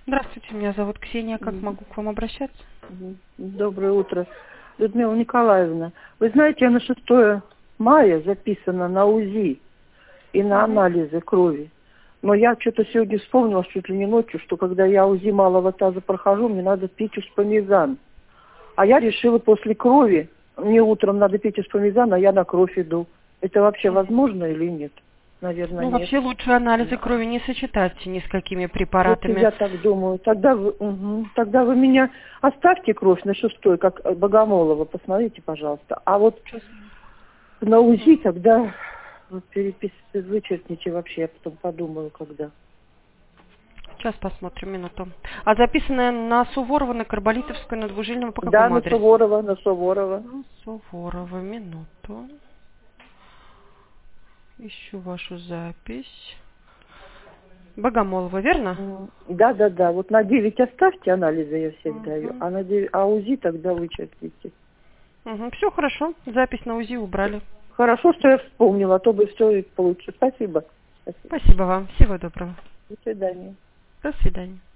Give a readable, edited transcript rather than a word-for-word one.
Здравствуйте, меня зовут Ксения. Как могу к вам обращаться? Доброе утро. Людмила Николаевна, вы знаете, я на 6 мая записана на УЗИ и на анализы крови. Но я что-то сегодня вспомнила, чуть ли не ночью, что когда я УЗИ малого таза прохожу, мне надо пить успомизан. А я решила после крови, мне утром надо пить успомизан, а я на кровь иду. Это вообще возможно или нет? Наверное, Ну, нет. вообще лучше анализы крови не сочетать ни с какими Вот препаратами. я так думаю. Тогда вы меня оставьте кровь на 6, как Богомолова, посмотрите, пожалуйста. А вот на УЗИ тогда вот вычеркните вообще, я потом подумаю, когда. Сейчас посмотрим, минуту. А записанная на Суворова, на Карболитовскую, на Двужильного по Да, какому на адресу? Суворова, на Суворова. На Суворова, минуту. Ищу вашу запись. Богомолова, верно? Да. Вот на 9 оставьте анализы, я всех даю, а на 9, а УЗИ тогда вычеркните. Все хорошо. Запись на УЗИ убрали. Хорошо, что я вспомнила, а то бы все и получше. Спасибо. Спасибо. Спасибо вам. Всего доброго. До свидания. До свидания.